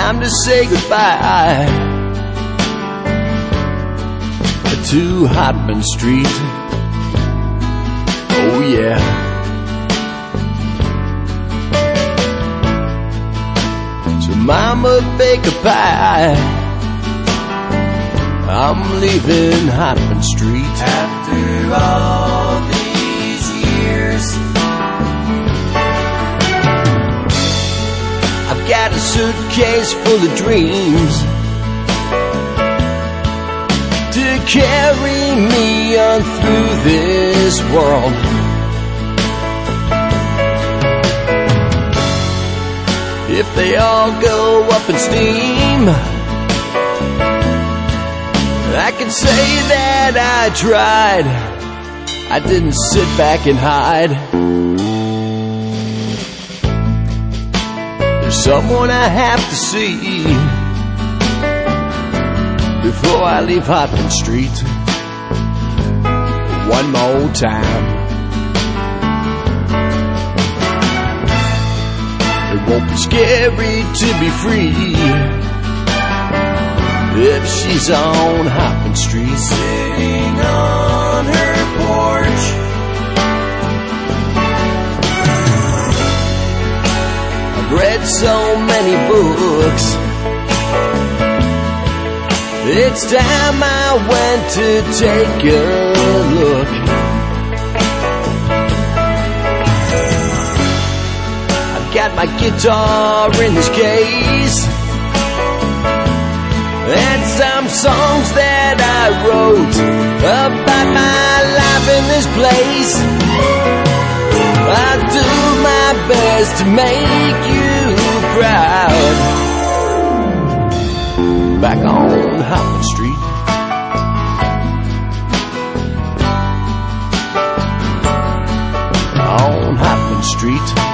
time to say goodbye to Hartman Street. Oh yeah. So mama, bake a pie, I'm leaving Hartman Street. After all these years, I've got a suitcase full of dreams to carry me on through this world. If they all go up in steam, I can say that I tried. I didn't sit back and hide. There's someone I have to see before I leave Hartman Street one more time. It won't be scary to be free if she's on Hartman Street, sitting on her porch. I've read so many books, it's time I went to take a look. I've got my guitar in this case and some songs that I wrote about my life in this place. I'll do my best to make you proud. Back on Hartman Street, on Hartman Street.